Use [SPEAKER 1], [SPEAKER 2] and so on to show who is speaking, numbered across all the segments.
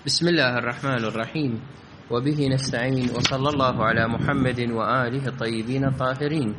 [SPEAKER 1] بسم الله الرحمن الرحيم، وبه نستعين، وصلى الله على محمد وآله الطيبين الطاهرين.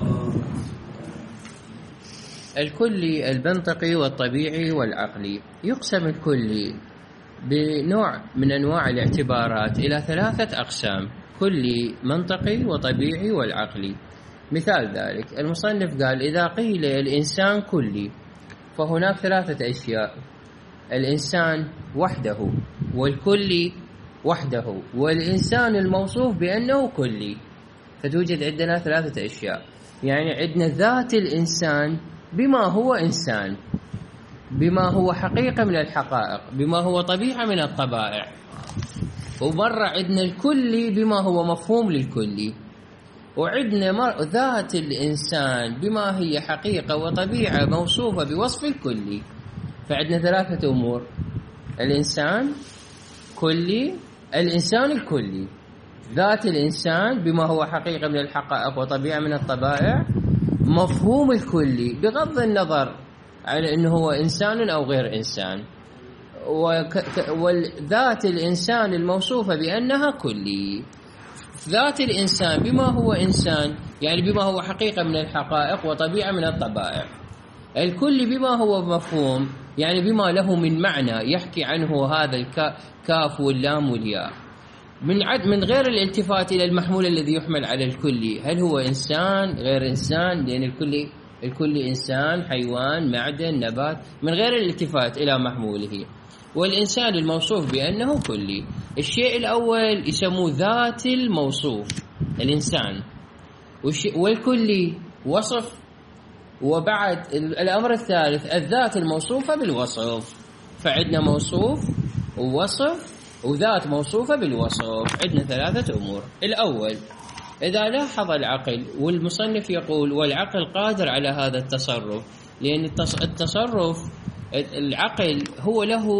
[SPEAKER 1] الكلي المنطقي والطبيعي والعقلي. يقسم الكلي بنوع من أنواع الاعتبارات إلى 3 أقسام: كلي، منطقي، وطبيعي، والعقلي. مثال ذلك المصنف قال: إذا قيل الإنسان كلي فهناك 3 أشياء: الإنسان وحده، والكلي وحده، والإنسان الموصوف بأنه كلي. فتوجد عندنا 3 أشياء، يعني عندنا ذات الإنسان بما هو إنسان، بما هو حقيقة من الحقائق، بما هو طبيعة من الطبائع. ومرة عندنا الكلي بما هو مفهوم للكلي، وعندنا ذات الإنسان بما هي حقيقة وطبيعة موصوفة بوصف الكلي. فعندنا 3 أمور: الإنسان كلي، الإنسان الكلي، ذات الإنسان بما هو حقيقة من الحقائق وطبيعة من الطبائع، مفهوم الكلي بغض النظر عن أنه هو إنسان أو غير إنسان، وذات الإنسان الموصوفة بأنها كلي. ذات الإنسان بما هو إنسان يعني بما هو حقيقة من الحقائق وطبيعة من الطبائع. الكل بما هو مفهوم يعني بما له من معنى يحكي عنه هذا الكاف واللام والياء، من غير الالتفات إلى المحمول الذي يحمل على الكلي، هل هو إنسان غير إنسان، لأن الكل إنسان، حيوان، معدن، نبات، من غير الالتفات إلى محموله. والإنسان الموصوف بأنه كلي. الشيء الأول يسموه ذات الموصوف الإنسان، والكلي وصف، وبعد الأمر الثالث الذات الموصوفة بالوصف. فعندنا موصوف ووصف وذات موصوفة بالوصف. عندنا 3 أمور. الأول: إذا لاحظ العقل، والمصنف يقول والعقل قادر على هذا التصرف، لأن التصرف العقل هو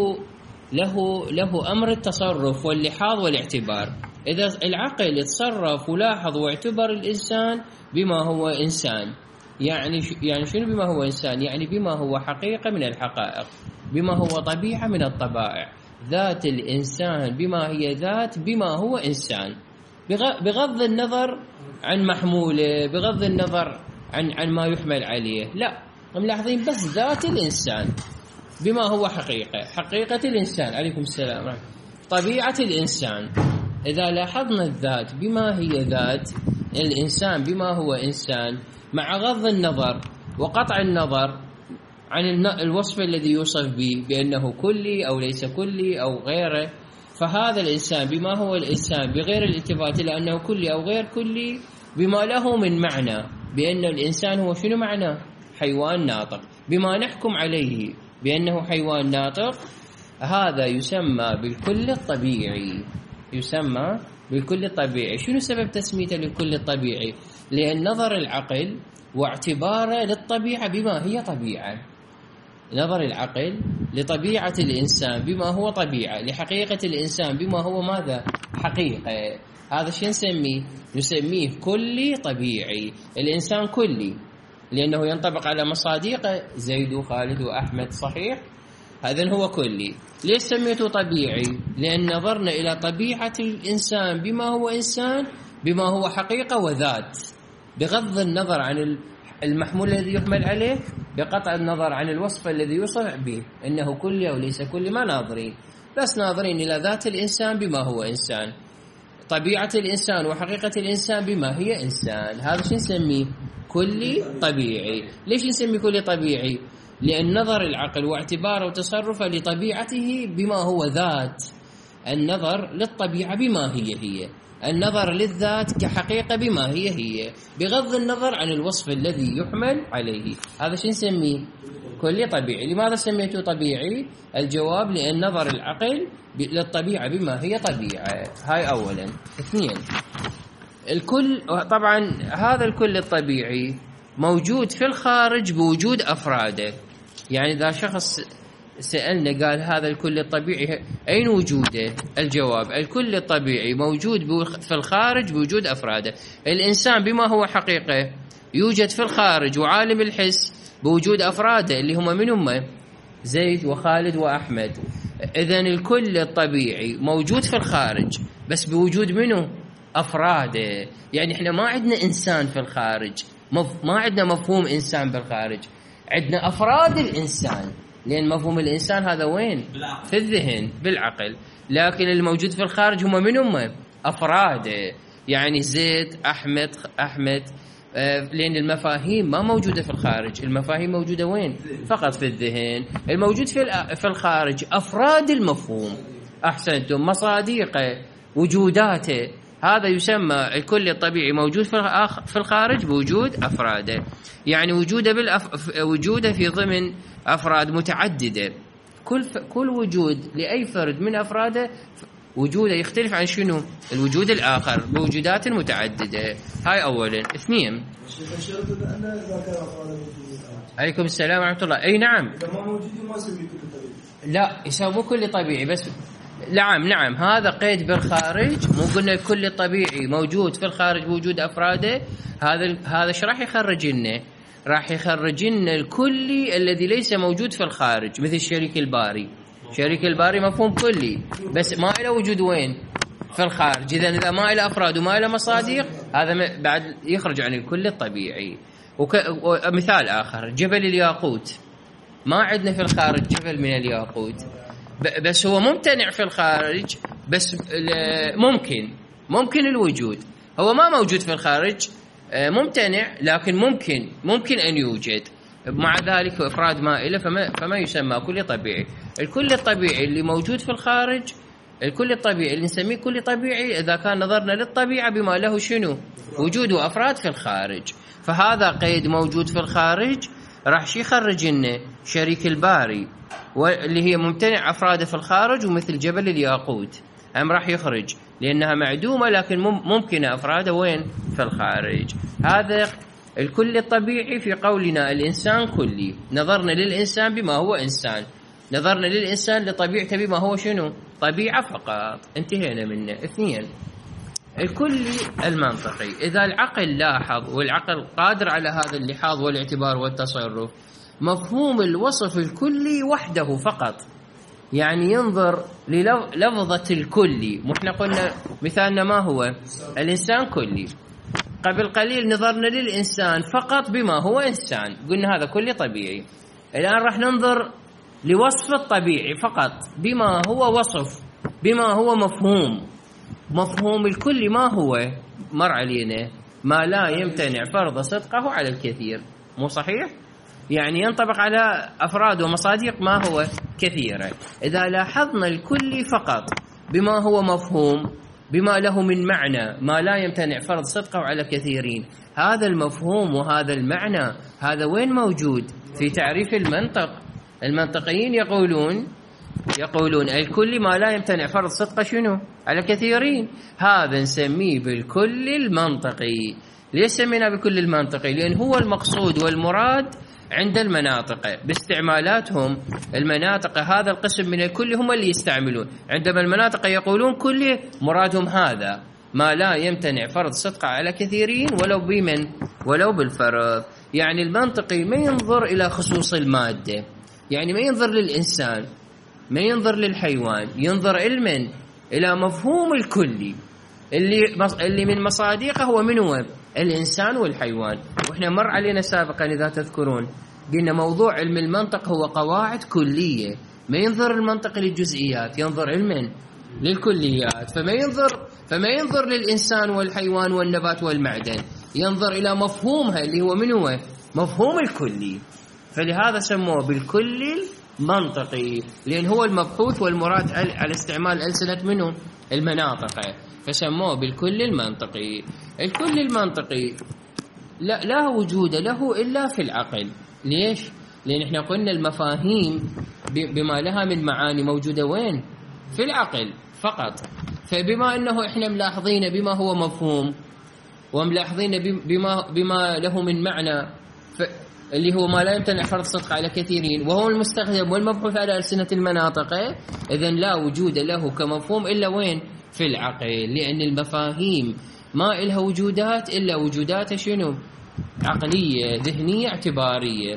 [SPEAKER 1] له أمر التصرف واللحاظ والاعتبار. إذا العقل تصرف ولاحظ واعتبر الإنسان بما هو إنسان، يعني شنو بما هو إنسان؟ يعني بما هو حقيقة من الحقائق، بما هو طبيعة من الطبائع. ذات الإنسان بما هي ذات بما هو إنسان، بغض النظر عن محموله، بغض النظر عن ما يحمل عليه. لا، ملاحظين بس ذات الإنسان بما هو حقيقة الإنسان. عليكم السلام. طبيعة الإنسان. إذا لاحظنا الذات بما هي ذات الإنسان بما هو إنسان، مع غض النظر وقطع النظر عن الوصف الذي يوصف به بأنه كلي أو ليس كلي أو غيره، فهذا الإنسان بما هو الإنسان بغير الالتفات إلى أنه كلي أو غير كلي، بما له من معنى بأن الإنسان هو شنو معناه؟ حيوان ناطق، بما نحكم عليه بأنه حيوان ناطق، هذا يسمى بالكل الطبيعي. يسمى بالكل الطبيعي. شنو سبب تسميته للكل الطبيعي؟ لأن نظر العقل واعتباره للطبيعة بما هي طبيعة، نظر العقل لطبيعة الإنسان بما هو طبيعة، لحقيقة الإنسان بما هو ماذا؟ حقيقة. هذا شو نسميه كلي طبيعي. الإنسان كلي لأنه ينطبق على مصادقه زيد وخالد وأحمد، صحيح؟ هذا هو كلي. ليش سميته طبيعي؟ لأن نظرنا إلى طبيعة الإنسان بما هو إنسان بما هو حقيقة وذات، بغض النظر عن المحمول الذي يحمل عليه، بقطع النظر عن الوصف الذي يوصف به إنه كلي أو ليس كلي، ما ناظرين، بس ناظرين إلى ذات الإنسان بما هو إنسان، طبيعة الإنسان وحقيقة الإنسان بما هي إنسان. هذا شو نسميه؟ كلي طبيعي. ليش نسميه كلي طبيعي؟ لأن نظر العقل واعتباره وتصرفه لطبيعته بما هو ذات، النظر للطبيعة بما هي، النظر للذات كحقيقة بما هي، بغض النظر عن الوصف الذي يحمل عليه. هذا شو نسميه؟ كلي طبيعي. لماذا سميته طبيعي؟ الجواب: لأن نظر العقل للطبيعة بما هي طبيعة. هاي أولا. 2: الكل، طبعا هذا الكل الطبيعي موجود في الخارج بوجود أفراده. يعني إذا شخص سألنا قال هذا الكل الطبيعي أين وجوده؟ الجواب: الكل الطبيعي موجود في الخارج بوجود أفراده. الإنسان بما هو حقيقة يوجد في الخارج وعالم الحس بوجود أفراده اللي هم من هم؟ زيد وخالد وأحمد. إذن الكل الطبيعي موجود في الخارج بس بوجود منه أفراده. يعني إحنا ما عندنا إنسان في الخارج، ما عندنا مفهوم إنسان بالخارج، عندنا أفراد الإنسان، لأن مفهوم الإنسان هذا وين؟ في الذهن بالعقل. لكن الموجود في الخارج هم من هم؟ أفراده، يعني زيد، أحمد، لأن المفاهيم ما موجودة في الخارج، المفاهيم موجودة وين؟ فقط في الذهن. الموجود في الخارج أفراد المفهوم، أحسنتم، مصاديقه، وجوداته، هذا يسمى الكل الطبيعي موجود في الخارج بوجود أفراده. يعني وجوده في ضمن أفراد متعددة. كل وجود لأي فرد من أفراده وجوده يختلف عن شنو؟ الوجود الآخر بوجودات متعددة. هاي أولا. اثنين، عليكم السلام ورحمة الله. أي نعم، لا يسموه كل طبيعي بس. نعم هذا قيد بالخارج، مو قلنا الكل الطبيعي موجود في الخارج بوجود أفراده. هذا ايش راح يخرج لنا؟ راح يخرج لنا الكلي الذي ليس موجود في الخارج، مثل الشريك الباري. شريك الباري مفهوم كلي بس ما له وجود وين؟ في الخارج. إذا ما له أفراد وما له مصادق، هذا بعد يخرج عن الكل الطبيعي. ومثال آخر، جبل الياقوت، ما عندنا في الخارج جبل من الياقوت، بس هو ممتنع في الخارج، بس ممكن الوجود. هو ما موجود في الخارج، ممتنع، لكن ممكن أن يوجد. مع ذلك إفراد مائلة، فما يسمى كل طبيعي. الكل الطبيعي اللي موجود في الخارج، الكل الطبيعي اللي نسميه كل طبيعي إذا كان نظرنا للطبيعة بما له شنو؟ وجود أفراد في الخارج. فهذا قيد موجود في الخارج راح يخرج لنا شريك الباري، واللي هي ممتنع أفراده في الخارج، ومثل جبل الياقوت راح يخرج لأنها معدومة لكن ممكن أفراده وين؟ في الخارج. هذا الكل الطبيعي في قولنا الإنسان كلي. نظرنا للإنسان بما هو إنسان، نظرنا للإنسان لطبيعته بما هو شنو؟ طبيعة فقط، انتهينا منه. اثنين، الكلي المنطقي. إذا العقل لاحظ، والعقل قادر على هذا اللحاظ والاعتبار والتصرف، مفهوم الوصف الكلي وحده فقط، يعني ينظر للفظة الكلي. احنا قلنا مثالنا ما هو؟ الإنسان كلي. قبل قليل نظرنا للإنسان فقط بما هو إنسان، قلنا هذا كلي طبيعي. الآن راح ننظر لوصف الطبيعي فقط بما هو وصف، بما هو مفهوم الكل. ما هو؟ مر علينا ما لا يمتنع فرض صدقه على الكثير، مو صحيح؟ يعني ينطبق على أفراد ومصادق ما هو كثيرة. إذا لاحظنا الكل فقط بما هو مفهوم، بما له من معنى، ما لا يمتنع فرض صدقه على كثيرين، هذا المفهوم وهذا المعنى هذا وين موجود؟ في تعريف المنطق. المنطقيين يقولون الكل ما لا يمتنع فرض صدقه شنو؟ على كثيرين. هذا نسميه بالكل المنطقي. ليش سمينا بالكل المنطقي؟ لأن هو المقصود والمراد عند المناطق باستعمالاتهم. المناطق هذا القسم من الكل هم اللي يستعملون. عندما المناطق يقولون كل، مرادهم هذا ما لا يمتنع فرض صدقه على كثيرين ولو بالفرض. يعني المنطقي ما ينظر إلى خصوص المادة، يعني ما ينظر للإنسان، ما ينظر للحيوان، ينظر علما إلى مفهوم الكلي اللي من مصادقه هو من هو؟ الإنسان والحيوان. وإحنا مر علينا سابقا إذا تذكرون قلنا موضوع علم المنطق هو قواعد كلية، ما ينظر المنطق للجزئيات، ينظر علما للكليات. فما ينظر للإنسان والحيوان والنبات والمعدن، ينظر إلى مفهومها اللي هو من هو؟ مفهوم الكلي. فلهذا سموه بالكل المنطقي، لأن هو المبحوث والمراد على استعمال ألسنة منه المناطق، فسموه بالكل المنطقي. الكل المنطقي لا وجود له إلا في العقل. ليش؟ لأن احنا قلنا المفاهيم بما لها من معاني موجودة وين؟ في العقل فقط. فبما أنه احنا ملاحظين بما هو مفهوم، وملاحظين بما له من معنى، اللي هو ما لا يمتنع فرض صدق على كثيرين، وهو المستخدم والمبحوث على ألسنة المناطق، إذن لا وجود له كمفهوم إلا وين؟ في العقل. لأن المفاهيم ما إلها وجودات إلا وجودات شنو؟ عقلية، ذهنية، اعتبارية.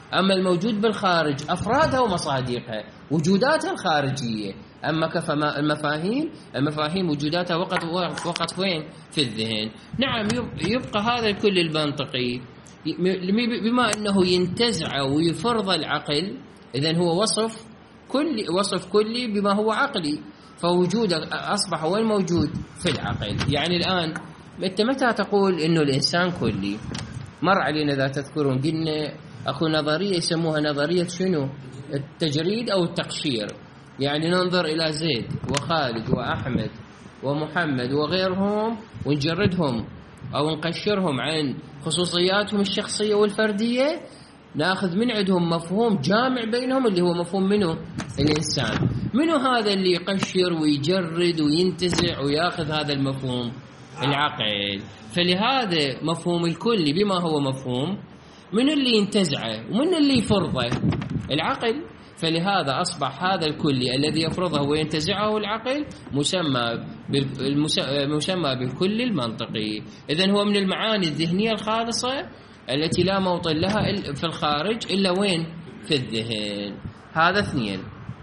[SPEAKER 1] أما الموجود بالخارج أفرادها ومصادقها، وجوداتها الخارجية. أما المفاهيم وجوداتها وقت وين؟ في الذهن. نعم، يبقى هذا الكل المنطقي بما أنه ينتزع ويفرض العقل، إذن هو وصف كلي بما هو عقلي، فوجوده أصبح هو الموجود في العقل. يعني الآن أنت متى تقول إنه الإنسان كلي؟ مر علينا إذا تذكرون قلنا أخو نظرية يسموها نظرية شنو؟ التجريد أو التقشير. يعني ننظر إلى زيد وخالد وأحمد ومحمد وغيرهم ونجردهم أو نقشرهم عن خصوصياتهم الشخصية والفردية، ناخذ من عندهم مفهوم جامع بينهم اللي هو مفهوم منه الإنسان. منو هذا اللي يقشر ويجرد وينتزع وياخذ هذا المفهوم؟ العقل. فلهذا مفهوم الكل بما هو مفهوم، من اللي ينتزعه ومن اللي يفرضه؟ العقل. فلهذا أصبح هذا الكلي الذي يفرضه وينتزعه العقل مسمى بالكل المنطقي. إذن هو من المعاني الذهنية الخالصة التي لا موطن لها في الخارج إلا وين؟ في الذهن. هذا 2.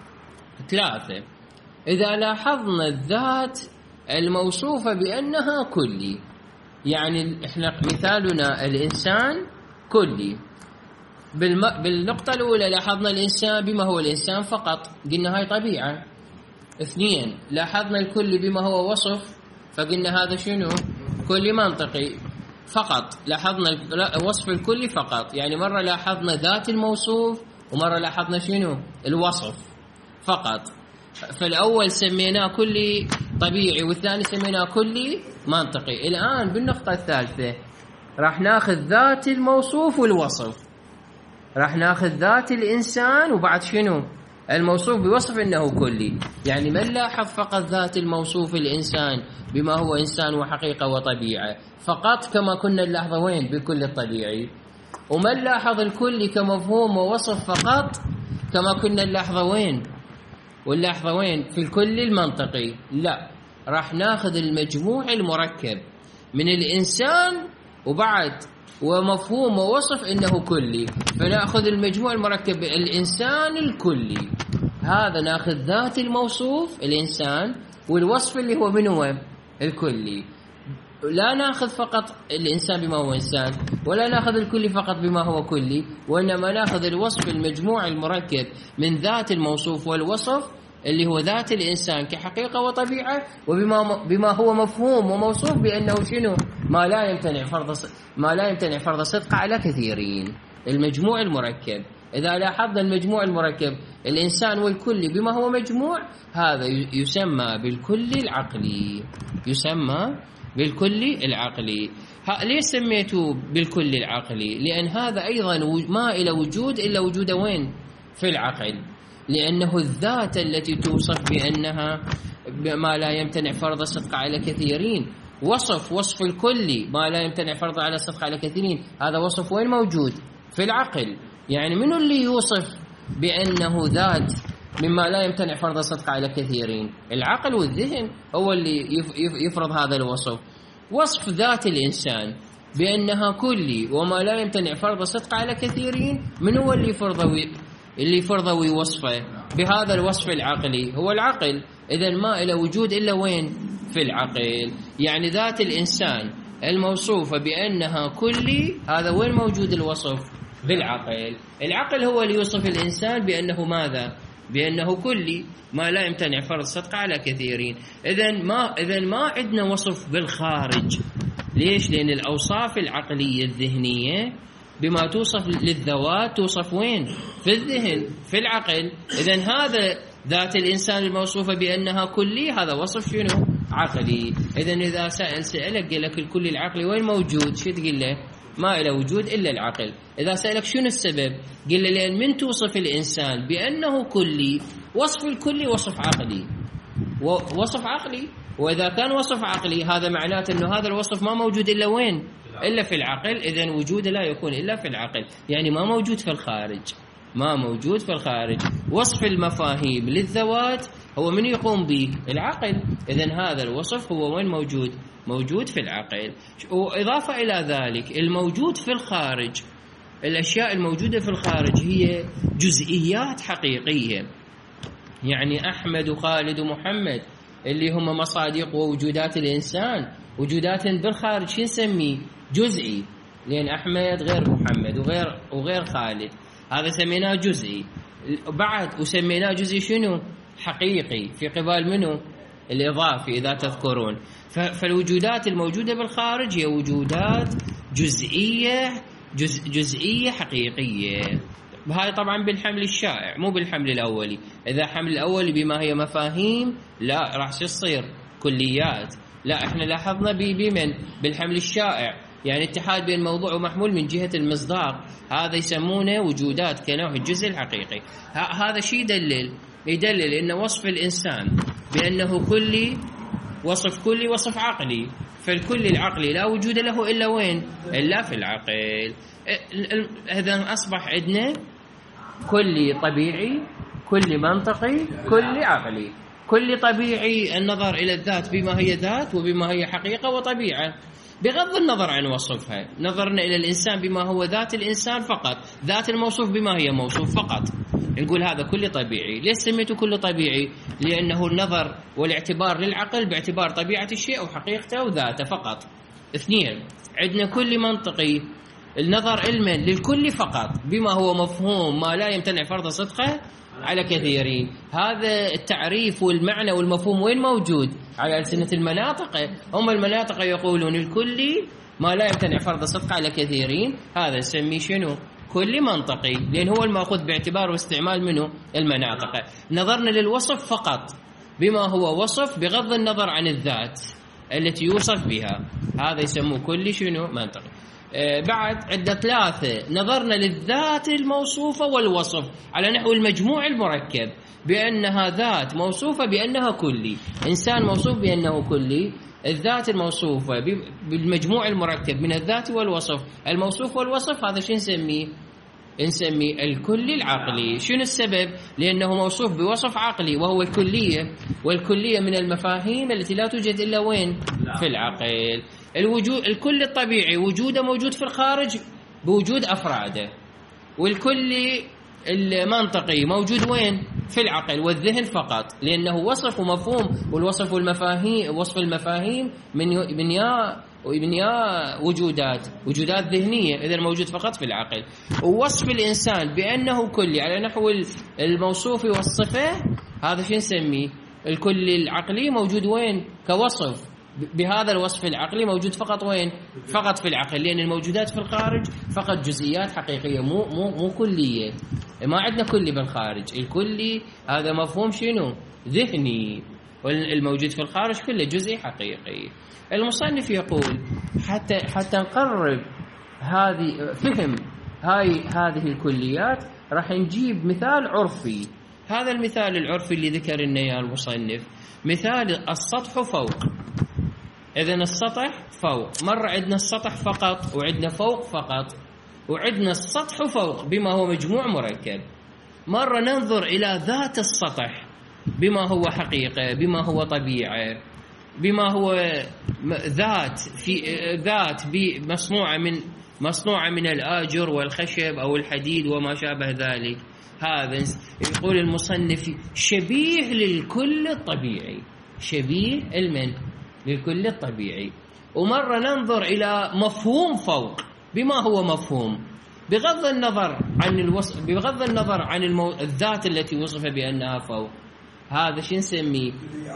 [SPEAKER 1] 3، إذا لاحظنا الذات الموصوفة بأنها كلي، يعني إحنا مثالنا الإنسان كلي. بالنقطة الأولى لاحظنا الإنسان بما هو الإنسان فقط، قلنا هاي طبيعة. 2، لاحظنا الكل بما هو وصف، فقلنا هذا شنو؟ كلي منطقي فقط. لاحظنا وصف الكل فقط، يعني مرة لاحظنا ذات الموصوف ومرة لاحظنا شنو؟ الوصف فقط. فالأول سميناه كلي طبيعي والثاني سميناه كلي منطقي. الآن بالنقطة الثالثة راح ناخذ ذات الموصوف والوصف، راح ناخذ ذات الإنسان وبعد شنو؟ الموصوف بوصف إنه كلي. يعني من لاحظ فقط ذات الموصوف الإنسان بما هو إنسان وحقيقة وطبيعة فقط كما كنا نلاحظه وين؟ بالكل الطبيعي. ومن لاحظ الكل كمفهوم ووصف فقط كما كنا نلاحظه وين؟ ونلاحظه وين؟ في الكل المنطقي. لا، راح ناخذ المجموع المركب من الإنسان وبعد ومفهوم ووصف إنه كلي، فنأخذ المجموع المركب الإنسان الكلي. هذا ناخذ ذات الموصوف الإنسان والوصف اللي هو من هو؟ الكلي. لا ناخذ فقط الإنسان بما هو إنسان، ولا ناخذ الكلي فقط بما هو كلي، وإنما ناخذ الوصف المجموع المركب من ذات الموصوف والوصف اللي هو ذات الإنسان كحقيقة وطبيعة، وبما هو مفهوم وموصوف بأنه شنو؟ ما لا يمتنع فرض صدق على كثيرين. المجموع المركب. إذا لاحظنا المجموع المركب الإنسان والكل بما هو مجموع، هذا يسمى بالكل العقلي. يسمى بالكل العقلي. ليش سميته بالكل العقلي؟ لأن هذا أيضا ما إلى وجود إلا وجود وين؟ في العقل. لأنه الذات التي توصف بأنها ما لا يمتنع فرض الصدق على كثيرين، وصف الكلي ما لا يمتنع فرض على الصدق على كثيرين، هذا وصف وين موجود؟ في العقل. يعني من اللي يوصف بأنه ذات مما لا يمتنع فرض الصدق على كثيرين؟ العقل والذهن هو اللي يفرض هذا الوصف. وصف ذات الإنسان بأنها كلي وما لا يمتنع فرض الصدق على كثيرين، من هو اللي يفرضه ويوصفه بهذا الوصف العقلي؟ هو العقل. إذن ما إلى وجود إلا وين؟ في العقل. يعني ذات الإنسان الموصوفة بأنها كلي، هذا وين موجود الوصف؟ بالعقل. العقل هو اللي يوصف الإنسان بأنه ماذا؟ بأنه كلي ما لا يمتنع فرض الصدق على كثيرين. إذن ما عندنا وصف بالخارج. ليش؟ لأن الأوصاف العقلية الذهنية بما توصف للذوات توصف وين؟ في الذهن، في العقل. إذن هذا ذات الإنسان الموصوفة بأنها كلي، هذا وصف شنو؟ عقلي. إذن إذا سألك قال لك الكل العقلي وين موجود؟ شو تقول له؟ ما إلى وجود إلا العقل. إذا سألك شنو السبب؟ قل له لأن من توصف الإنسان بأنه كلي، وصف الكلي وصف عقلي. وصف عقلي، وإذا كان وصف عقلي هذا معناته أنه هذا الوصف ما موجود إلا وين؟ إلا في العقل. إذن وجوده لا يكون إلا في العقل، يعني ما موجود في الخارج. ما موجود في الخارج. وصف المفاهيم للذوات هو من يقوم به؟ العقل. إذن هذا الوصف هو وين موجود؟ موجود في العقل. وإضافة إلى ذلك الموجود في الخارج الأشياء الموجودة في الخارج هي جزئيات حقيقية. يعني أحمد وخالد ومحمد اللي هم مصادق ووجودات الإنسان، وجودات بالخارج شو نسميه؟ جزئي، لأن أحمد غير محمد وغير خالد، هذا سميناه جزئي. بعد وسميناه جزئي شنو؟ حقيقي، في قبال منه؟ الإضافي إذا تذكرون. فالوجودات الموجودة بالخارج هي وجودات جزئية حقيقية. هاي طبعا بالحمل الشائع مو بالحمل الأولي. إذا حمل الأولي بما هي مفاهيم لا راح تصير كليات. لا احنا لاحظنا بمن بالحمل الشائع، يعني اتحاد بين موضوع ومحمول من جهة المصداق، هذا يسمونه وجودات كنوع الجزء الحقيقي. هذا شيء يدلل ان وصف الإنسان بأنه كلي وصف كلي وصف عقلي، فالكل العقلي لا وجود له إلا وين؟ إلا في العقل. إذا أصبح عندنا كلي طبيعي، كلي منطقي، كلي عقلي. كلي طبيعي النظر إلى الذات بما هي ذات وبما هي حقيقة وطبيعة بغض النظر عن وصفها. نظرنا إلى الإنسان بما هو ذات الإنسان فقط، ذات الموصوف بما هي موصوف فقط، نقول هذا كل طبيعي. ليش سميته كل طبيعي؟ لأنه النظر والاعتبار للعقل باعتبار طبيعة الشيء وحقيقته وذاته فقط. اثنين، عندنا كل منطقي، النظر علما للكل فقط بما هو مفهوم ما لا يمتنع فرض صدقه على كثيرين. هذا التعريف والمعنى والمفهوم وين موجود؟ على ألسنة المناطق. هم المناطق يقولون الكلي ما لا يمتنع فرض صدقه على كثيرين، هذا نسميه شنو؟ كل منطقي، لأن هو المأخوذ باعتبار واستعمال منه المناطق. نظرنا للوصف فقط بما هو وصف بغض النظر عن الذات التي يوصف بها، هذا يسموه كل شنو؟ منطقي. بعد عدة ثلاثة، نظرنا للذات الموصوفة والوصف على نحو المجموع المركب، بأنها ذات موصوفة بأنها كلي، إنسان موصوف بأنه كلي، الذات الموصوفة بالمجموع المركب من الذات والوصف، الموصوف والوصف، هذا شو نسميه؟ نسميه الكلي العقلي. شنو السبب؟ لأنه موصوف بوصف عقلي وهو الكلية، والكلية من المفاهيم التي لا توجد إلا وين؟ في العقل. الكل الطبيعي وجوده موجود في الخارج بوجود أفراده، والكل المنطقي موجود وين؟ في العقل والذهن فقط، لأنه وصف ومفهوم، والوصف والمفاهيم، وصف المفاهيم من يا وجودات ذهنية، إذا موجود فقط في العقل. ووصف الإنسان بأنه كلي على نحو الموصوف والصفة، هذا شو نسميه؟ الكل العقلي موجود وين؟ كوصف، بهذا الوصف العقلي موجود فقط وين؟ فقط في العقل، لأن الموجودات في الخارج فقط جزئيات حقيقية مو كلية. ما عندنا كلي بالخارج، الكلي هذا مفهوم شنو؟ ذهني، والموجود في الخارج كله جزئي حقيقي. المصنف يقول حتى نقرب فهم هذه الكليات راح نجيب مثال عرفي. هذا المثال العرفي اللي ذكر لنا اياه المصنف مثال السطح فوق. إذن السطح فوق، مرة عندنا السطح فقط وعندنا فوق فقط، وعندنا السطح فوق بما هو مجموع مركب. مرة ننظر إلى ذات السطح بما هو حقيقة، بما هو طبيعة، بما هو ذات مصنوعة من الآجر والخشب أو الحديد وما شابه ذلك. هذا يقول المصنف شبيه للكل الطبيعي، شبيه للكل الطبيعي. ومرة ننظر إلى مفهوم فوق بما هو مفهوم بغض النظر عن الذات التي وصف بأنها فوق. هذا شو نسميه؟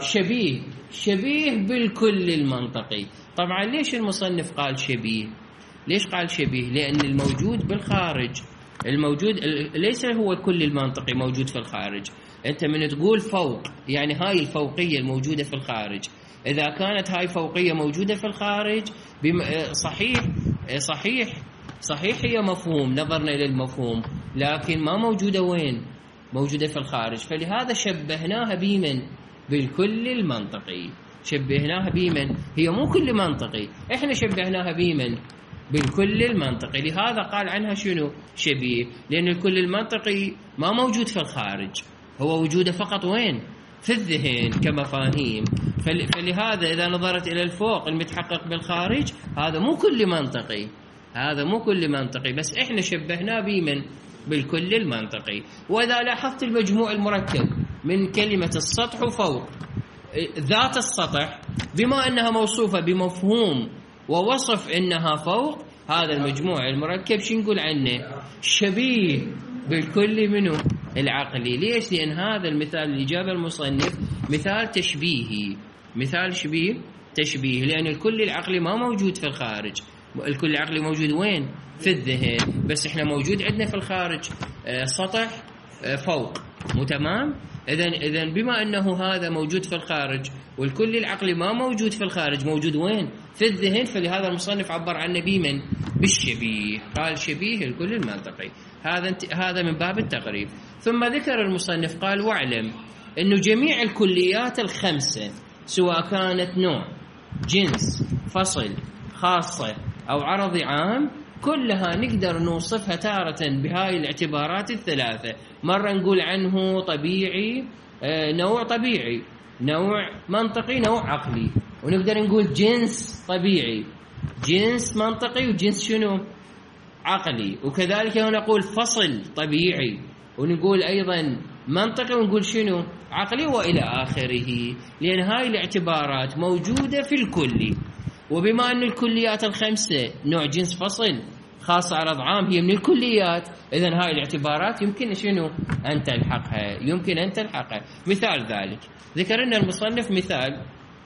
[SPEAKER 1] شبيه بالكل المنطقي. طبعا ليش المصنف قال شبيه؟ ليش قال شبيه؟ لأن الموجود بالخارج، الموجود ليس هو الكل المنطقي موجود في الخارج. أنت من تقول فوق يعني هاي الفوقية الموجودة في الخارج، إذا كانت هاي فوقية موجودة في الخارج صحيح هي مفهوم، نظرنا إلى المفهوم، لكن ما موجودة وين؟ موجودة في الخارج. فلهذا شبهناها بالكل المنطقي. شبهناها هي مو كل منطقي، إحنا شبهناها بالكل المنطقي. لهذا قال عنها شنو؟ شبيه، لأن الكل المنطقي ما موجود في الخارج، هو وجوده فقط وين؟ في الذهن كمفاهيم. فلهذا إذا نظرت إلى الفوق المتحقق بالخارج، هذا مو كل منطقي، هذا مو كل منطقي، بس إحنا شبهناه بمن؟ بالكل المنطقي. وإذا لاحظت المجموع المركب من كلمة السطح وفوق، ذات السطح بما أنها موصوفة بمفهوم ووصف أنها فوق، هذا المجموع المركب شو نقول عنه؟ شبيه بالكل منه العقلي. ليش؟ لأن هذا المثال اللي جابه المصنف مثال تشبيهي، مثال شبيه تشبيه، لأن الكل العقلي ما موجود في الخارج. الكل العقلي موجود وين؟ في الذهن، بس احنا موجود عندنا في الخارج سطح فوق، مو تمام؟ إذن بما أنه هذا موجود في الخارج والكل العقلي ما موجود في الخارج، موجود وين؟ في الذهن، فلهذا المصنف عبر عنه بمن؟ بالشبيه، قال شبيه الكل المنطقي. هذا من باب التقريب. ثم ذكر المصنف قال: واعلم أنه جميع الكليات الخمسة سواء كانت نوع، جنس، فصل، خاصة أو عرض عام، كلها نقدر نوصفها تارة بهاي الاعتبارات الثلاثة. مرة نقول عنه طبيعي، نوع طبيعي، نوع منطقي، نوع عقلي. ونقدر نقول جنس طبيعي، جنس منطقي، وجنس شنو؟ عقلي. وكذلك نقول فصل طبيعي، ونقول أيضا منطقي، ونقول شنو؟ عقلي، وإلى آخره. لأن هاي الاعتبارات موجودة في الكل. وبما أن الكليات الخمسة نوع، جنس، فصل، خاصة، عرض عام هي من الكليات، إذن هاي الاعتبارات يمكن شنو؟ أن تلحقها، يمكن أن تلحقها. مثال ذلك ذكر لنا المصنف مثال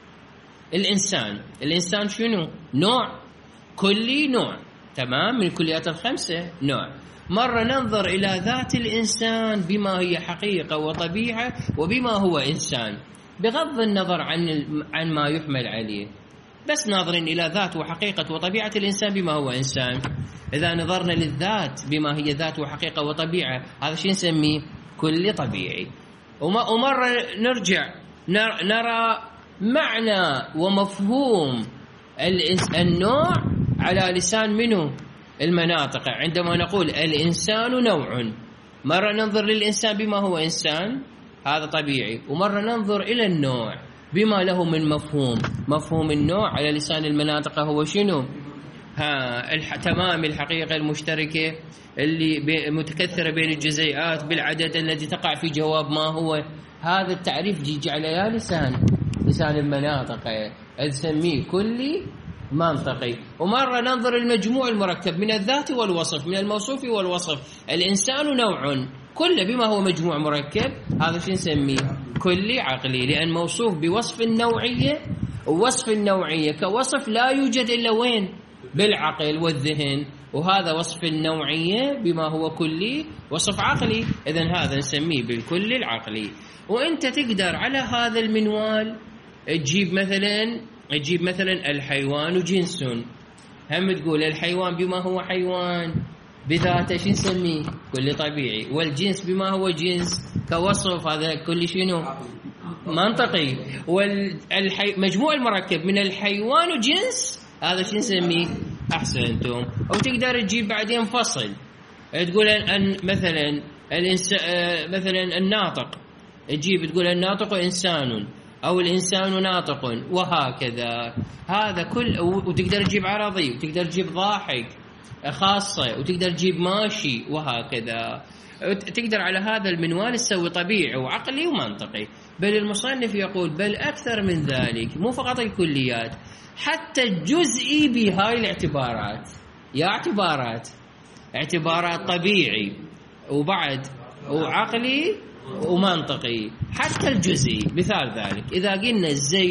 [SPEAKER 1] الإنسان شنو؟ نوع كلي، نوع تمام، من الكليات الخمسة نوع. مرة ننظر إلى ذات الإنسان بما هي حقيقة وطبيعة وبما هو إنسان، بغض النظر عن ما يحمل عليه، بس ناظرين إلى ذات وحقيقة وطبيعة الإنسان بما هو إنسان. إذا نظرنا للذات بما هي ذات وحقيقة وطبيعة، هذا شيء نسميه كل طبيعي. ومرة نرجع نرى معنى ومفهوم النوع على لسان منه المناطق، عندما نقول الإنسان نوع، مرة ننظر للإنسان بما هو إنسان، هذا طبيعي، ومرة ننظر إلى النوع بما له من مفهوم النوع على لسان المناطق هو شنو؟ تمام الحقيقة المشتركة اللي متكثرة بين الجزيئات بالعدد الذي تقع في جواب ما هو. هذا التعريف يجي على لسان المناطق، نسميه كلي منطقي. ومرة ننظر المجموع المركب من الذات والوصف، من الموصوف والوصف، الإنسان نوع كله بما هو مجموع مركب، هذا شو نسميه؟ كلي عقلي، لأن موصوف بوصف النوعية، ووصف النوعية كوصف لا يوجد إلا وين؟ بالعقل والذهن، وهذا وصف النوعية بما هو كلي وصف عقلي، إذن هذا نسميه بالكل العقلي. وأنت تقدر على هذا المنوال تجيب مثلا الحيوان جنس، هم تقول الحيوان بما هو حيوان بذاته شو نسميه؟ كل طبيعي. والجنس بما هو جنس كوصف، هذا كل شنو؟ منطقي. والمجموع المركب من الحيوان وجنس، هذا شو نسميه؟ أحسنتم. أو تقدر تجيب بعدين فصل، تقول مثلا الناطق، تجيب تقول الناطق إنسان، أو الإنسان ناطق، وهكذا. هذا كل. وتقدر تجيب عرضي، وتقدر تجيب ضاحك خاصة، وتقدر تجيب ماشي، وهكذا. تقدر على هذا المنوال تسوي طبيعي وعقلي ومنطقي. بل المصنف يقول بل أكثر من ذلك، مو فقط الكليات، حتى الجزئي بهاي الاعتبارات. يا اعتبارات طبيعي وبعد وعقلي ومنطقي، حتى الجزئي. مثال ذلك إذا قلنا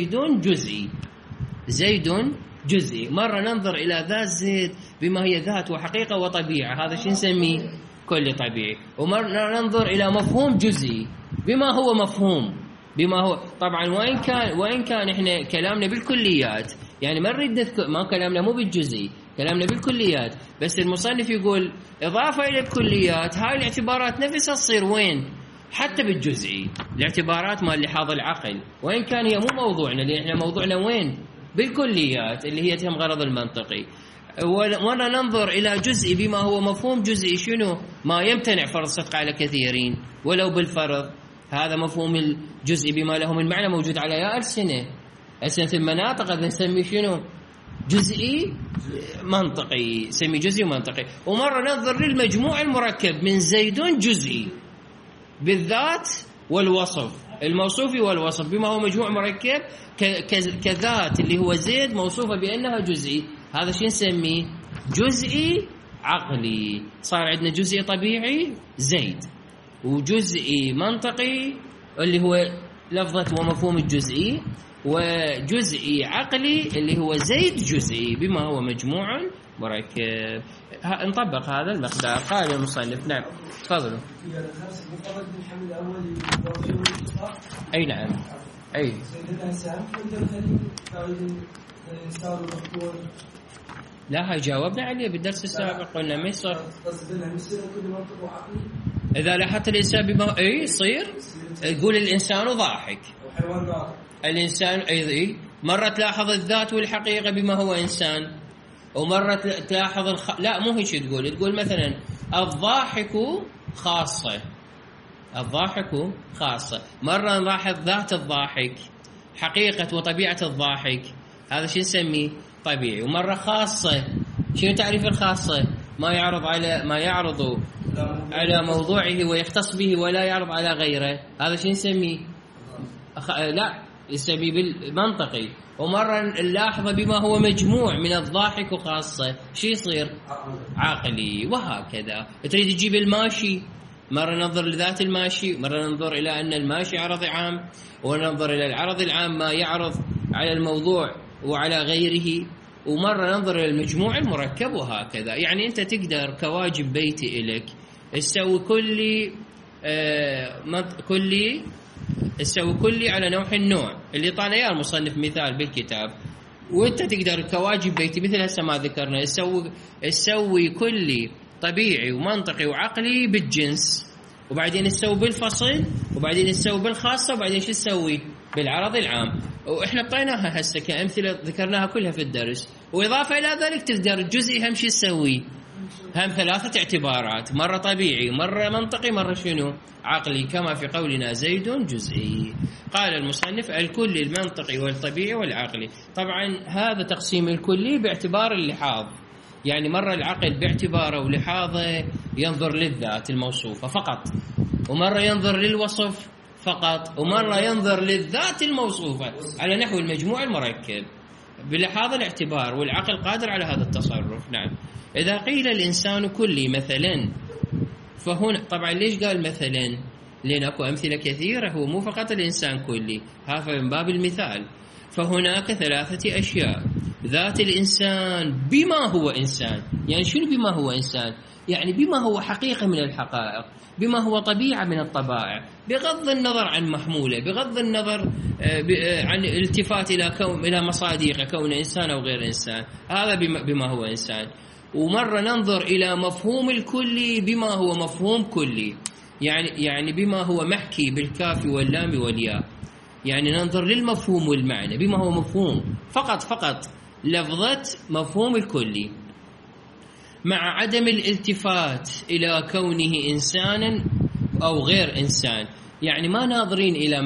[SPEAKER 1] زيد جزئي، مرة ننظر إلى ذات زيد بما هي ذات وحقيقة وطبيعة، هذا شو نسميه؟ كل طبيعي. ومرة ننظر إلى مفهوم جزئي بما هو مفهوم، بما هو طبعا وإن كان إحنا كلامنا بالكليات، يعني ما نريد نذكر، ما كلامنا مو بالجزئي، كلامنا بالكليات، بس المصنف يقول إضافة إلى الكليات هاي الاعتبارات نفسها تصير وين؟ حتى بالجزئي. الاعتبارات مال لحاظ العقل، وإن كان هي مو موضوعنا، لأن إحنا موضوعنا وين؟ بالكليات اللي هي تهم غرض المنطقي. ومرة ننظر إلى جزئي بما هو مفهوم جزئي، شنو؟ ما يمتنع فرض صدق على كثيرين ولو بالفرض. هذا مفهوم الجزئي بما له من معنى موجود على ألسنة المناطق، هذا نسميه شنو؟ جزئي منطقي، سمي جزئي منطقي. ومرة ننظر للمجموع المركب من زيد جزئي بالذات والوصف، الموصوف والوصف بما هو مجموع مركب كذات اللي هو زيد موصوفة بأنها جزئي، هذا شو نسميه؟ جزئي عقلي. صار عندنا جزئي طبيعي زيد، وجزئي منطقي اللي هو لفظة ومفهوم الجزئي، وجزئي عقلي اللي هو زيد جزئي بما هو مجموع مركب. نطبق هذا المقدار. قال المصنف نعم تفضلوا. أي نعم أي لا، هاي جاوبنا عليه بالدرس السابق، قلنا ما يصير إذا لاحظت الإنسان بما يصير. يقول الإنسان ضاحك، الإنسان أيضا مرة تلاحظ الذات والحقيقة بما هو إنسان، ومرة تلاحظ لا مو هيك تقول مثلا الضاحك خاصة، الضاحك خاصة، مرة نلاحظ ذات الضاحك حقيقة وطبيعة الضاحك، هذا شو نسميه؟ طبيعي. ومرة خاصة، شنو تعريف الخاصة؟ ما يعرض على موضوعه ويختص به ولا يعرض على غيره، هذا شو نسميه؟ لا نسميه بالمنطقي. ومرة نلاحظ بما هو مجموع من الضاحك وخاصة، شو يصير؟ عقلي. وهكذا تريد تجيب الماشي، مرة ننظر لذات الماشي، مرة ننظر إلى أن الماشي عرض عام، وننظر إلى العرض العام ما يعرض على الموضوع وعلى غيره، ومرة ننظر إلى المجموع المركب، وهكذا. يعني أنت تقدر كواجب بيتي إلك تسوي كلي على نوع النوع اللي طال اياه المصنف مثال بالكتاب، وانت تقدر كواجب بيتي مثل هسه ما ذكرنا تسوي كلي طبيعي ومنطقي وعقلي بالجنس، وبعدين تسوي بالفصل، وبعدين تسوي بالخاصة، وبعدين شو تسوي؟ بالعرض العام. واحنا بطيناها هسه كأمثلة ذكرناها كلها في الدرس. وإضافة إلى ذلك تقدر الجزئي هم شو تسوي؟ هم 3 اعتبارات، مرة طبيعي، مرة منطقي، مرة شنو؟ عقلي، كما في قولنا زيد جزئي. قال المصنف الكلي المنطقي والطبيعي والعقلي. طبعا هذا تقسيم الكلي باعتبار اللحاظ، يعني مرة العقل باعتباره ولحاظه ينظر للذات الموصوفة فقط، ومرة ينظر للوصف فقط، ومرة ينظر للذات الموصوفة على نحو المجموع المركب بلحاظ الاعتبار، والعقل قادر على هذا التصرف. نعم. إذا قيل الإنسان كلي مثلا، فهنا طبعا ليش قال مثلا؟ لأن أكو أمثلة كثيرة، هو مو فقط الإنسان كلي، هذا من باب المثال. فهناك 3 أشياء: ذات الإنسان بما هو إنسان. يعني شنو بما هو إنسان؟ يعني بما هو حقيقة من الحقائق، بما هو طبيعة من الطبائع، بغض النظر عن محموله، بغض النظر عن الالتفات إلى مصادقه كون إنسان أو غير إنسان، هذا بما هو إنسان. ومرة ننظر إلى مفهوم الكلي بما هو مفهوم كلي، يعني بما هو محكي بالكاف واللام والياء، يعني ننظر للمفهوم والمعنى بما هو مفهوم فقط لفظة مفهوم الكلي، مع عدم الالتفات إلى كونه إنسانا أو غير إنسان. يعني ما ناظرين إلى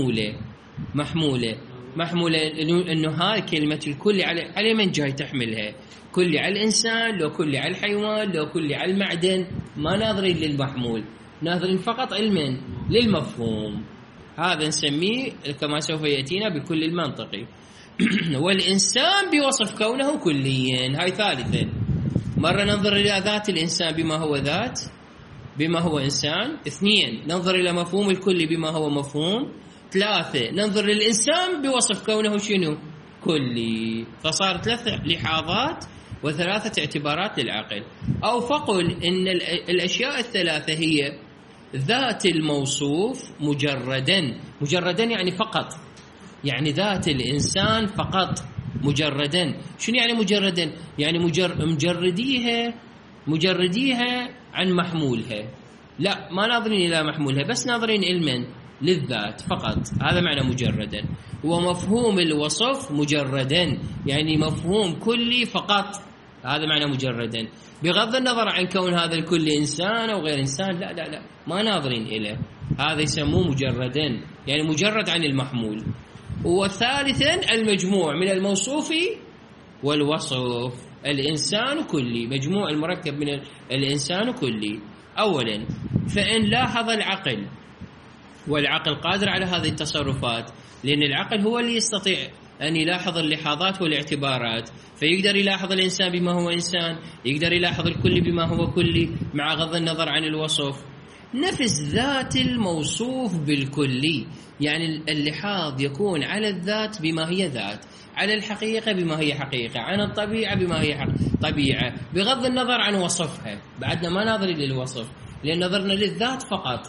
[SPEAKER 1] محمولة إنه هاي كلمة الكل على من جاي تحملها، كل على الإنسان، لو كل على الحيوان، لو كل على المعدن، ما ناظرين للمحمول، ناظرين فقط علما للمفهوم. هذا نسميه كما سوف يأتينا بكل المنطقي. والإنسان بوصف كونه كليا، هاي ثالثا. مرة ننظر إلى ذات الإنسان بما هو ذات، بما هو إنسان. 2 ننظر إلى مفهوم الكل بما هو مفهوم. 3 ننظر للإنسان بوصف كونه شنو؟ كلي. فصار 3 لحاظات و3 اعتبارات للعقل. أو فقل إن الأشياء ال3 هي ذات الموصوف مجردا يعني فقط، يعني ذات الإنسان فقط مجردا. شنو يعني مجردا؟ يعني مجرديها عن محمولها، لا ما ناظرين إلى محمولها، بس ناظرين علما للذات فقط، هذا معنى مجردا. ومفهوم الوصف مجردا، يعني مفهوم كلي فقط، هذا معنى مجردا، بغض النظر عن كون هذا الكل إنسان أو غير إنسان، لا ما ناظرين إليه، هذا يسموه مجردا، يعني مجرد عن المحمول. وثالثا المجموع من الموصوف والوصف. الإنسان كلي، مجموع المركب من الإنسان كلي. أولا، فإن لاحظ العقل، والعقل قادر على هذه التصرفات، لأن العقل هو اللي يستطيع أن يلاحظ اللحاظات والاعتبارات، فيقدر يلاحظ الإنسان بما هو إنسان، يقدر يلاحظ الكل بما هو كلي مع غض النظر عن الوصف. نفس ذات الموصوف بالكلي، يعني اللحاظ يكون على الذات بما هي ذات، على الحقيقة بما هي حقيقة، عن الطبيعة بما هي طبيعة، بغض النظر عن وصفها. بعدنا ما ناظر للوصف، لأن نظرنا للذات فقط.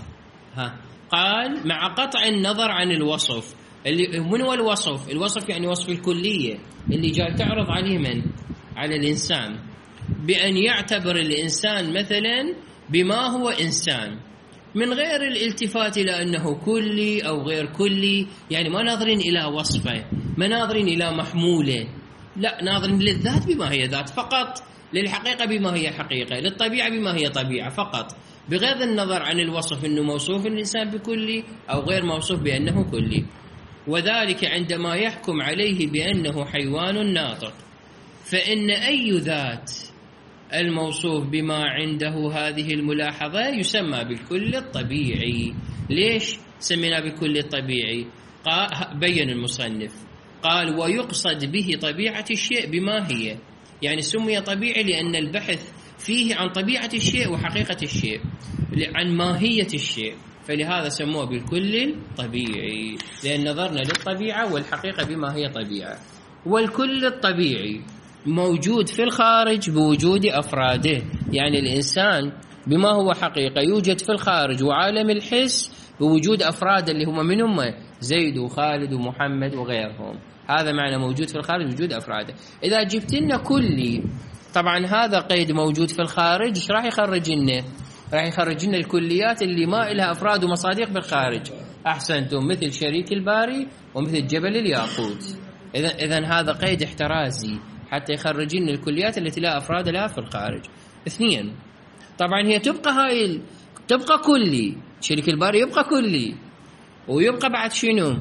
[SPEAKER 1] قال مع قطع النظر عن الوصف. من هو الوصف؟ الوصف يعني وصف الكلية اللي جاي تعرض عليه من؟ على الإنسان، بأن يعتبر الإنسان مثلا بما هو إنسان من غير الالتفات إلى أنه كلي أو غير كلي، يعني ما ناظرين إلى وصفه، ما ناظرين إلى محموله، لا، ناظرين للذات بما هي ذات فقط، للحقيقة بما هي حقيقة، للطبيعة بما هي طبيعة فقط، بغض النظر عن الوصف أنه موصوف الإنسان بكلي أو غير موصوف بأنه كلي. وذلك عندما يحكم عليه بأنه حيوان ناطق، فإن أي ذات الموصوف بما عنده هذه الملاحظة يسمى بالكل الطبيعي. ليش سمينا بالكل الطبيعي؟ بين المصنف، قال ويقصد به طبيعة الشيء بما هي، يعني سمي طبيعي لأن البحث فيه عن طبيعة الشيء وحقيقة الشيء، عن ماهية الشيء، فلهذا سموه بالكل الطبيعي، لأن نظرنا للطبيعة والحقيقة بما هي طبيعة. والكل الطبيعي موجود في الخارج بوجود أفراده، يعني الإنسان بما هو حقيقة يوجد في الخارج وعالم الحس بوجود أفراد اللي هم من هم زيد وخالد ومحمد وغيرهم، هذا معنى موجود في الخارج وجود أفراده. إذا جبت لنا كلي، طبعا هذا قيد موجود في الخارج، ايش راح يخرج لنا؟ راح يخرج لنا الكليات اللي ما لها أفراد ومصادق بالخارج. أحسنتم، مثل شريك الباري ومثل جبل الياقوت. إذن هذا قيد احترازي حتى يخرج لنا الكليات التي لا أفراد لها في الخارج. اثنين، طبعا هي تبقى كلي، شريك الباري يبقى كلي، ويبقى بعد شنو؟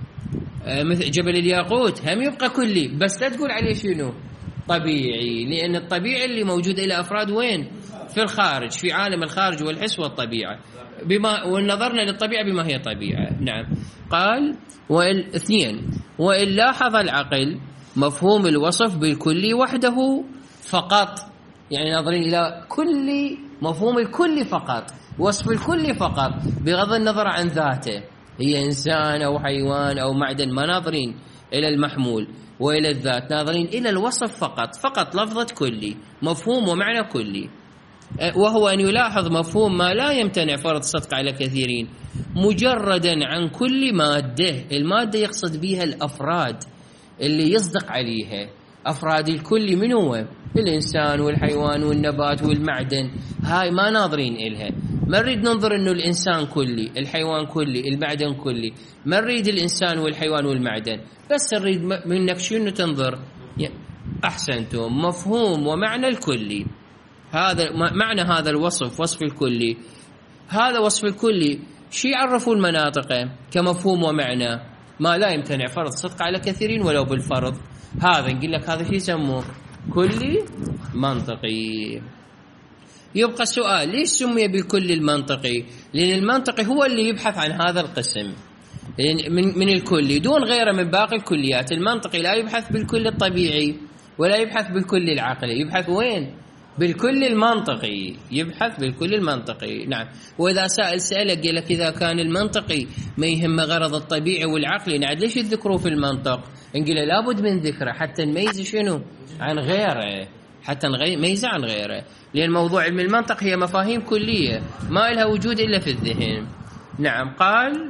[SPEAKER 1] مثل جبل الياقوت هم يبقى كلي، بس لا تقول عليه شنو؟ طبيعي، لأن الطبيعي اللي موجود إلى أفراد وين؟ في الخارج، في عالم الخارج والحس والطبيعة، ونظرنا للطبيعة بما هي طبيعة. نعم. قال اثنين، وإن لاحظ العقل مفهوم الوصف بالكلي وحده فقط، يعني ناظرين إلى كل مفهوم الكل فقط، وصف الكل فقط، بغض النظر عن ذاته، هي إنسان أو حيوان أو معدن، ما ناظرين إلى المحمول وإلى الذات، ناظرين إلى الوصف فقط لفظة كلي، مفهوم ومعنى كلي، وهو أن يلاحظ مفهوم ما لا يمتنع فرض صدق على كثيرين مجردا عن كل مادة. المادة يقصد بها الأفراد اللي يصدق عليها، أفراد الكل من هو؟ الإنسان والحيوان والنبات والمعدن، هاي ما ناظرين إلها، ما نريد ننظر إنه الإنسان كلي، الحيوان كلي، المعدن كلي، ما نريد الإنسان والحيوان والمعدن، بس نريد منك شنو تنظر؟ أحسنتم، مفهوم ومعنى الكلي. هذا معنى هذا الوصف، وصف الكلي، هذا وصف الكلي شي يعرفوا المناطق كمفهوم ومعنى ما لا يمتنع فرض صدق على كثيرين ولو بالفرض. هذا نقول لك هذا شي يسموه كلي منطقي. يبقى السؤال، ليش سمي بالكل المنطقي؟ لأن المنطقي هو اللي يبحث عن هذا القسم من الكلي دون غيره من باقي الكليات. المنطقي لا يبحث بالكل الطبيعي ولا يبحث بالكل العقلي، يبحث وين؟ بالكل المنطقي، يبحث بالكل المنطقي. نعم. وإذا سألك قال لك إذا كان المنطقي ما يهم غرض الطبيعي والعقلي، نعم ليش يذكروا في المنطق؟ نقول لابد من ذكره حتى نميز شنو عن غيره، حتى نميزه عن غيره، لأن موضوع علم المنطق هي مفاهيم كلية ما لها وجود إلا في الذهن. نعم. قال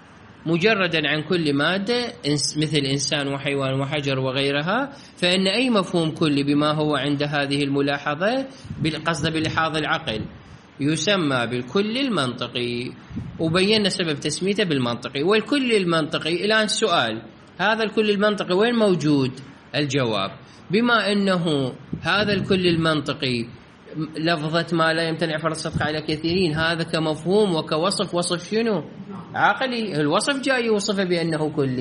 [SPEAKER 1] مجردا عن كل مادة مثل إنسان وحيوان وحجر وغيرها، فإن أي مفهوم كلي بما هو عند هذه الملاحظة بالقصد بلحاظ العقل يسمى بالكل المنطقي. وبينا سبب تسميته بالمنطقي. والكل المنطقي الآن السؤال، هذا الكل المنطقي وين موجود؟ الجواب، بما أنه هذا الكل المنطقي لفظة ما لا يمتنع فرض صدق على كثيرين، هذا كمفهوم وكوصف، وصف شنو؟ عقلي. الوصف جاي يوصفه بأنه كلي،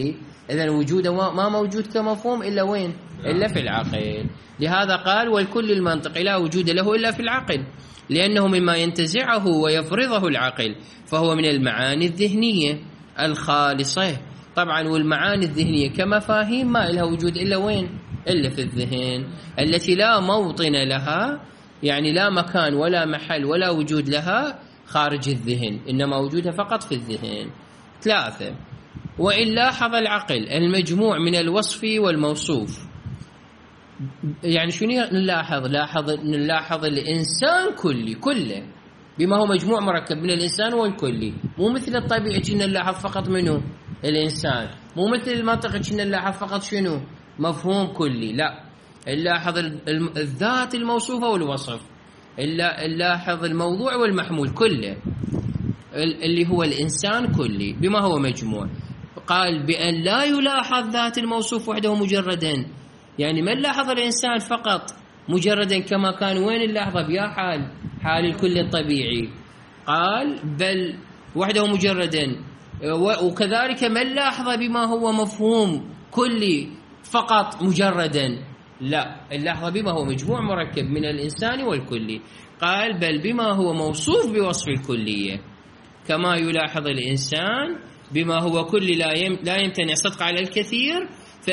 [SPEAKER 1] إذن وجوده ما موجود كمفهوم إلا وين؟ إلا في العقل. لهذا قال والكل المنطقي لا وجود له إلا في العقل، لأنه مما ينتزعه ويفرضه العقل، فهو من المعاني الذهنية الخالصة. طبعا والمعاني الذهنية كمفاهيم ما لها وجود إلا وين؟ إلا في الذهن، التي لا موطن لها، يعني لا مكان ولا محل ولا وجود لها خارج الذهن، إنما وجودها فقط في الذهن. 3. وإن لاحظ العقل المجموع من الوصف والموصوف. يعني شنو نلاحظ الإنسان كله بما هو مجموع مركب من الإنسان والكلي، مو مثل الطبيعي كنا نلاحظ فقط منه الإنسان، مو مثل المنطق كنا نلاحظ فقط شنو مفهوم كلي، لا، نلاحظ الذات الموصوفة والوصف، نلاحظ الموضوع والمحمول كله اللي هو الإنسان كلي بما هو مجموع. قال بأن لا يلاحظ ذات الموصوف وحده مجردا، يعني ما نلاحظ الإنسان فقط مجردا كما كان، وين نلاحظه؟ بيا حال الكل الطبيعي. قال بل وحده مجردا، وكذلك ما نلاحظه بما هو مفهوم كلي فقط مجردا، لا، نلاحظه بما هو مجموع مركب من الإنسان والكلي. قال بل بما هو موصوف بوصف الكلية، كما يلاحظ الإنسان بما هو كلي لا يمتنع صدق على الكثير،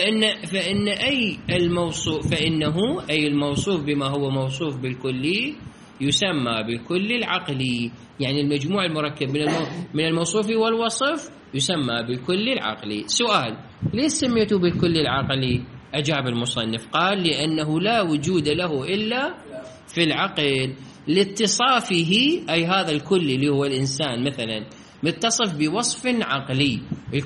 [SPEAKER 1] فإنه أي الموصوف بما هو موصوف بالكلي يسمى بالكل العقلي، يعني المجموع المركب من الموصوف والوصف يسمى بالكل العقلي. سؤال: ليش سميته بالكل العقلي؟ أجاب المصنف قال لأنه لا وجود له إلا في العقل، لاتصافه، أي هذا الكل اللي هو الإنسان مثلا متصف بوصف عقلي.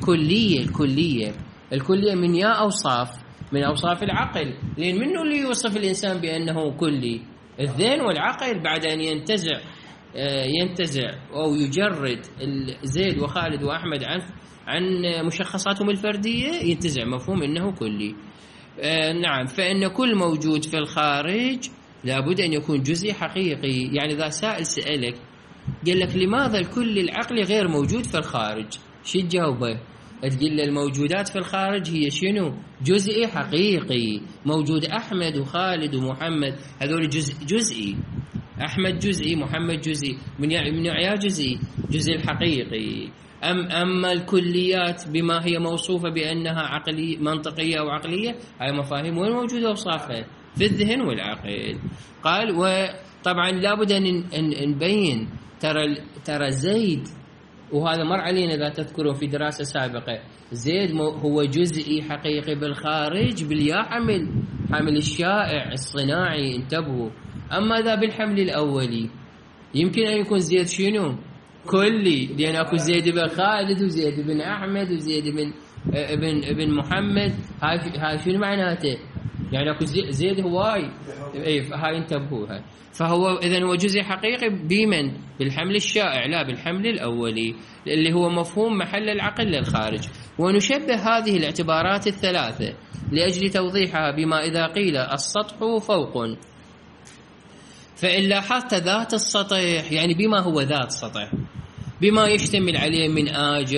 [SPEAKER 1] الكلية من أوصاف، من أوصاف العقل، لأن منه اللي يوصف الإنسان بأنه كلي؟ الذهن والعقل. بعد أن ينتزع أو يجرد زيد وخالد وأحمد عن مشخصاتهم الفردية، ينتزع مفهوم أنه كلي. نعم، فإن كل موجود في الخارج لابد أن يكون جزئي حقيقي. يعني إذا سائل سألك قال لك لماذا الكل العقلي غير موجود في الخارج، شو تجاوبه؟ تقول له الموجودات في الخارج هي شنو؟ جزئي حقيقي. موجود أحمد وخالد ومحمد، هذول جزئي. أحمد جزئي، محمد جزئي، من يا جزئي الحقيقي. أما الكليات بما هي موصوفة بأنها عقلية منطقية أو عقلية، هاي مفاهيم وين موجودة أوصافها؟ في الذهن والعقل. قال وطبعا لابد أن نبين ترى زيد، وهذا مر علينا إذا تذكروا في دراسة سابقة، زيد هو جزئي حقيقي بالخارج باليا حمل الشائع الصناعي، انتبهوا. أما إذا بالحمل الأولي يمكن أن يكون زيد شنو؟ كلي، لأن أكو زيد بن خالد وزيد بن أحمد وزيد بن محمد، هاي شنو معناته؟ يعني أكو زيد هواي، هاي انتبهوها. فهو إذن هو جزء حقيقي بمن؟ بالحمل الشائع، لا بالحمل الأولي اللي هو مفهوم محل العقل للخارج. ونشبه هذه الاعتبارات الثلاثة لأجل توضيحها بما إذا قيل السطح فوق، فإن لاحظت ذات السطح، يعني بما هو ذات سطح، بما يشتمل عليه من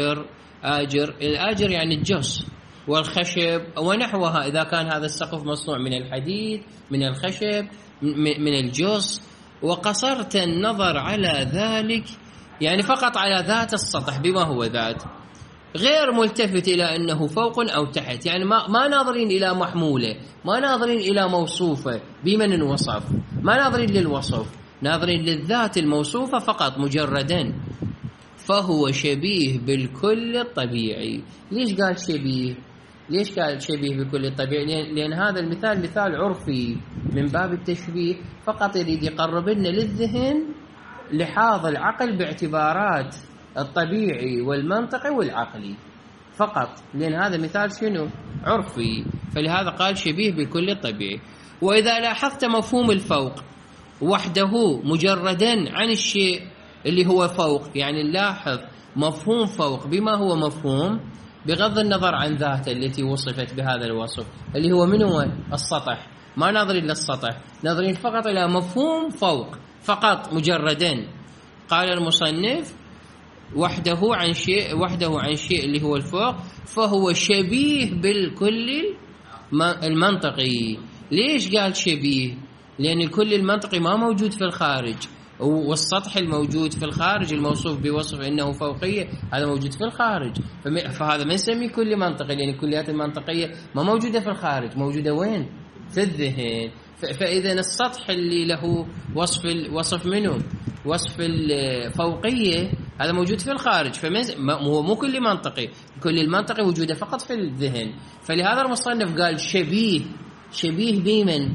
[SPEAKER 1] الآجر يعني الجص والخشب ونحوها، إذا كان هذا السقف مصنوع من الحديد، من الخشب، من الجص، وقصرت النظر على ذلك، يعني فقط على ذات السطح بما هو ذات، غير ملتفت إلى أنه فوق أو تحت، يعني ما ناظرين إلى محمولة، ما ناظرين إلى موصوفة بمن وصف، ما ناظرين للوصف، ناظرين للذات الموصوفة فقط مجردا، فهو شبيه بالكل الطبيعي. ليش قال شبيه؟ ليش قال شبيه بكل الطبيعي؟ لأن هذا المثال مثال عرفي من باب التشبيه، فقط يريد يقرب لنا للذهن لحاظ العقل باعتبارات الطبيعي والمنطقي والعقلي فقط، لأن هذا مثال شنو؟ عرفي، فلهذا قال شبيه بكل الطبيعي. وإذا لاحظت مفهوم الفوق وحده مجردا عن الشيء اللي هو فوق، يعني نلاحظ مفهوم فوق بما هو مفهوم بغض النظر عن ذاته التي وصفت بهذا الوصف، اللي هو من هو؟ السطح. ما ناظرين للسطح، ناظرين فقط إلى مفهوم فوق فقط مجردا. قال المصنف وحده عن شيء اللي هو الفوق، فهو شبيه بالكل المنطقي. ليش قال شبيه؟ لأن الكل المنطقي ما موجود في الخارج، والسطح الموجود في الخارج الموصوف بوصف انه فوقيه هذا موجود في الخارج، فهذا ما نسميه كلي منطقي، لان الكليات المنطقيه ما موجوده في الخارج، موجوده وين؟ في الذهن. فاذا السطح اللي له وصف منه وصف الفوقيه هذا موجود في الخارج، هو مو كلي منطقي، كل المنطقي وجوده فقط في الذهن. فلهذا المصنف قال شبيه بمن؟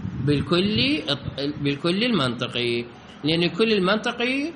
[SPEAKER 1] بالكل المنطقي، لأن الكل المنطقي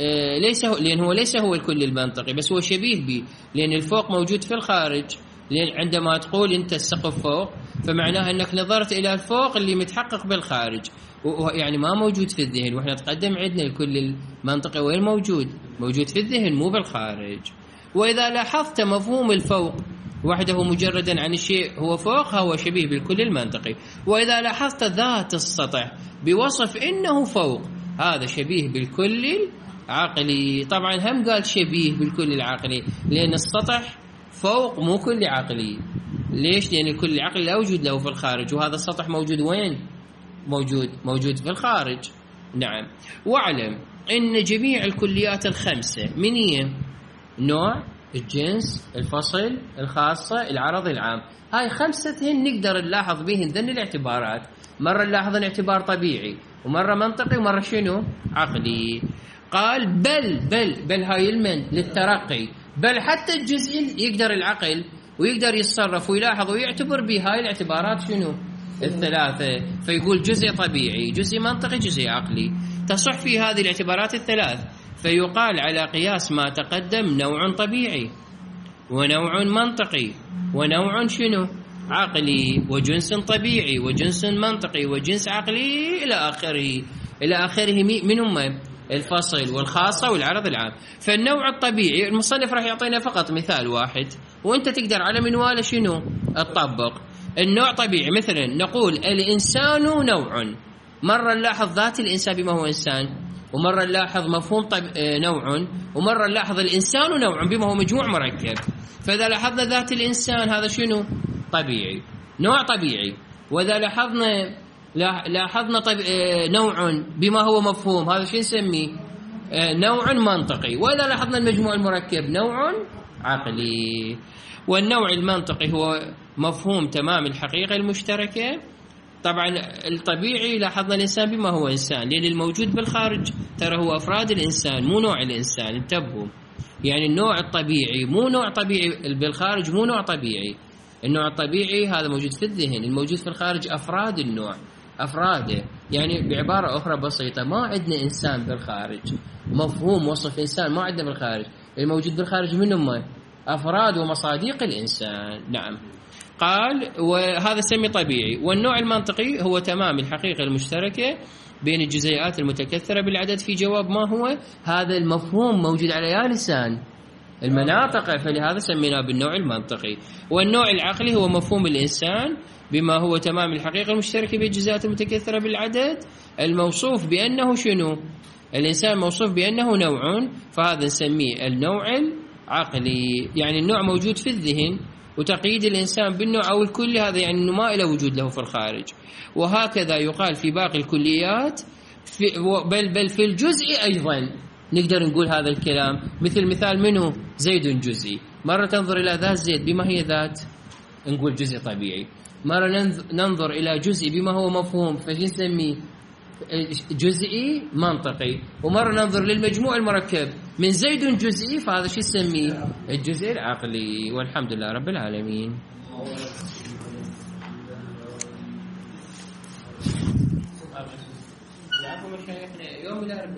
[SPEAKER 1] ليس هو الكل المنطقي، بس هو شبيه به، لأن الفوق موجود في الخارج. لأن عندما تقول أنت السقف فوق فمعناها أنك نظرت إلى الفوق اللي متحقق بالخارج، يعني ما موجود في الذهن. وإحنا تقدم عندنا الكل المنطقي وين موجود في الذهن مو بالخارج. وإذا لاحظت مفهوم الفوق وحده مجردا عن الشيء هو فوق، هو شبيه بالكل المنطقي. وإذا لاحظت ذات السطح بوصف إنه فوق، هذا شبيه بالكل العقلي. طبعا هم قال شبيه بالكل العقلي لأن السطح فوق مو كل عقلي. ليش؟ لأن الكل العقلي لا وجود له في الخارج، وهذا السطح موجود وين؟ موجود في الخارج. نعم. واعلم إن جميع الكليات الخمسة من هي؟ نوع، الجنس، الفصل، الخاصة، العرض، العام. هاي خمستهن نقدر نلاحظ بهن ذن الاعتبارات. مرة نلاحظ اعتبار طبيعي، ومرة منطقي، ومرة شنو؟ عقلي. قال بل هاي المن للترقي، بل حتى الجزء يقدر العقل ويقدر يتصرف ويلاحظ ويعتبر بهاي الاعتبارات شنو؟ الثلاثة. فيقول جزء طبيعي، جزء منطقي، جزء عقلي، تصح في هذه الاعتبارات الثلاث. فيقال على قياس ما تقدم نوع طبيعي ونوع منطقي ونوع شنو؟ عقلي، وجنس طبيعي وجنس منطقي وجنس عقلي إلى آخره من هم؟ الفصل والخاصة والعرض العام. فالنوع الطبيعي المصنف راح يعطينا فقط مثال واحد، وانت تقدر على منواله شنو؟ تطبق. النوع طبيعي مثلا نقول الإنسان نوع، مرة نلاحظ ذات الإنسان بما هو إنسان، ومرة نلاحظ مفهوم نوع، ومرة نلاحظ الإنسان نوع بما هو مجموع مركب. فإذا لاحظنا ذات الإنسان هذا شنو؟ طبيعي، نوع طبيعي. وإذا لاحظنا نوع بما هو مفهوم، هذا شو نسميه؟ نوع منطقي. وإذا لاحظنا المجموع المركب نوع عقلي. والنوع المنطقي هو مفهوم تمام الحقيقة المشتركة. طبعا الطبيعي لاحظنا الإنسان بما هو إنسان، لأن الموجود بالخارج ترى هو أفراد الإنسان مو نوع الإنسان، انتبهوا. يعني النوع الطبيعي مو نوع طبيعي بالخارج، مو نوع طبيعي. النوع الطبيعي هذا موجود في الذهن، الموجود في الخارج أفراد النوع، أفراده. يعني بعبارة أخرى بسيطة، ما عندنا إنسان بالخارج، مفهوم وصف إنسان ما عندنا بالخارج، الموجود بالخارج منهم أفراد ومصاديق الإنسان. نعم. قال وهذا سمي طبيعي. والنوع المنطقي هو تمام الحقيقة المشتركة بين الجزيئات المتكثرة بالعدد في جواب ما هو هذا المفهوم موجود على يا لسان المناطق، فلهذا سميناه بالنوع المنطقي. والنوع العقلي هو مفهوم الإنسان بما هو تمام الحقيقة المشتركة بين الجزيئات المتكثرة بالعدد الموصوف بأنه شنو؟ الإنسان موصوف بأنه نوع، فهذا نسميه النوع العقلي. يعني النوع موجود في الذهن، وتقييد الإنسان بالنوع أو الكل هذا يعني أنه ما له وجود له في الخارج. وهكذا يقال في باقي الكليات بل في الجزء أيضا نقدر نقول هذا الكلام. مثال منه زيد جزئي، مرة تنظر إلى ذات زيد بما هي ذات نقول جزء طبيعي، مرة ننظر إلى جزء بما هو مفهوم فايش نسميه؟ جزئي منطقي. ومرة ننظر للمجموع المركب من زيد جزئي، فهذا شو نسميه؟ الجزء العقلي. والحمد لله رب العالمين. يوم